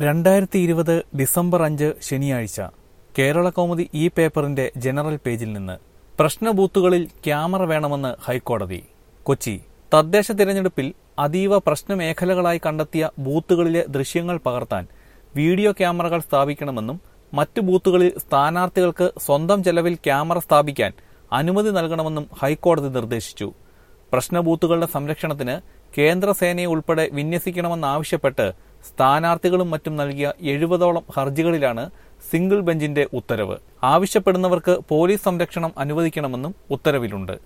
2020 December 5 ശനിയാഴ്ച കേരള കൗമുദി ഈ പേപ്പറിന്റെ ജനറൽ പേജിൽ നിന്ന് പ്രശ്ന ബൂത്തുകളിൽ ക്യാമറ വേണമെന്ന് ഹൈക്കോടതി. കൊച്ചി തദ്ദേശ തിരഞ്ഞെടുപ്പിൽ അതീവ പ്രശ്നമേഖലകളായി കണ്ടെത്തിയ ബൂത്തുകളിലെ ദൃശ്യങ്ങൾ പകർത്താൻ വീഡിയോ ക്യാമറകൾ സ്ഥാപിക്കണമെന്നും മറ്റു ബൂത്തുകളിൽ സ്ഥാനാർത്ഥികൾക്ക് സ്വന്തം ചെലവിൽ ക്യാമറ സ്ഥാപിക്കാൻ അനുമതി നൽകണമെന്നും ഹൈക്കോടതി നിർദ്ദേശിച്ചു. പ്രശ്ന ബൂത്തുകളുടെ സംരക്ഷണത്തിന് കേന്ദ്ര സേനയെ ഉൾപ്പെടെ വിന്യസിക്കണമെന്നാവശ്യപ്പെട്ട് സ്ഥാനാർത്ഥികളും മറ്റും നൽകിയ 70ഓളം ഹർജികളിലാണ് സിംഗിൾ ബെഞ്ചിന്റെ ഉത്തരവ്. ആവശ്യപ്പെടുന്നവർക്ക് പോലീസ് സംരക്ഷണം അനുവദിക്കണമെന്നും ഉത്തരവിലുണ്ട്.